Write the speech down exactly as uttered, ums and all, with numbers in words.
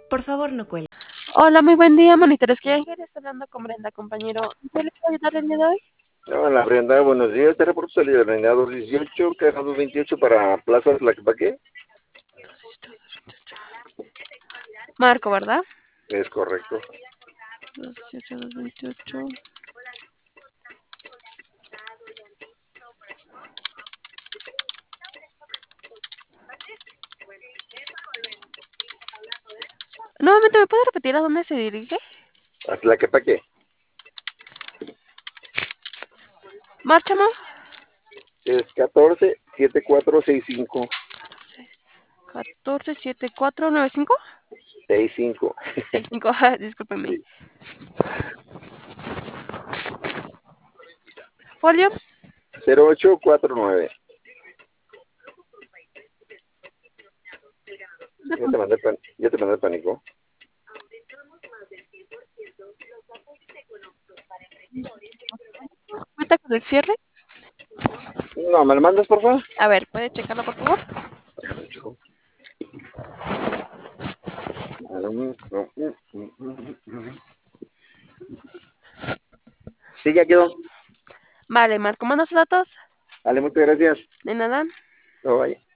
Por favor, no cuelgue. Hola, muy buen día, monitores que Ángel, está hablando con Brenda, compañero. ¿Qué le puedo ayudar el día de hoy? Hola Brenda, buenos días. Te reporto salida de Brenda dos dieciocho, caja dos veintiocho para Plaza Tlaquepaque. Marco, ¿verdad? Es correcto. dos dieciocho, dos veintiocho. Nuevamente, ¿me puede repetir a dónde se dirige? A Tlaquepaque. Márchamo. Es catorce setenta y cuatro sesenta y cinco. catorce setenta y cuatro noventa y cinco. sesenta y cinco. sesenta y cinco, discúlpeme. Sí. Folio. cero ocho cuatro nueve. Ya te mandé, pan, ya te mandé el pánico. ¿Cuenta con el cierre? No, ¿me lo mandas, por favor? A ver, ¿puede checarlo, por favor? Sí, ya quedó. Vale, Marco, ¿manda sus datos? Vale, muchas gracias. De nada. No, vaya.